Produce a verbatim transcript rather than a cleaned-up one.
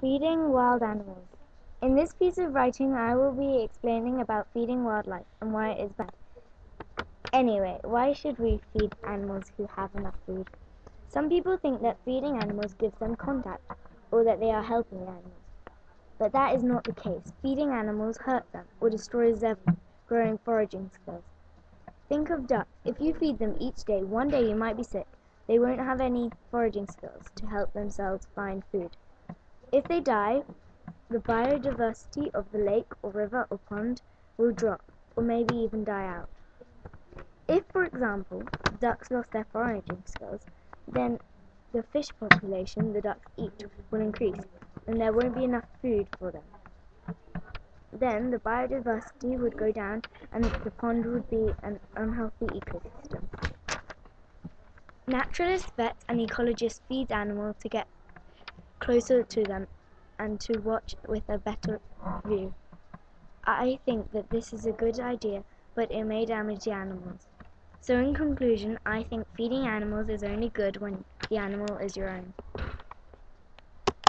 Feeding wild animals. In this piece of writing I will be explaining about feeding wildlife and why it is bad. Anyway, why should we feed animals who have enough food? Some people think that feeding animals gives them contact, or that they are helping the animals. But that is not the case. Feeding animals hurts them, or destroys their growing foraging skills. Think of ducks. If you feed them each day, one day you might be sick. They won't have any foraging skills to help themselves find food. If they die, the biodiversity of the lake or river or pond will drop, or maybe even die out. If, for example, ducks lost their foraging skills, then the fish population the ducks eat will increase, and there won't be enough food for them. Then the biodiversity would go down, and the pond would be an unhealthy ecosystem. Naturalists, vets, and ecologists feed animals to get closer to them and to watch with a better view. I think that this is a good idea, but it may damage the animals. So in conclusion, I think feeding animals is only good when the animal is your own.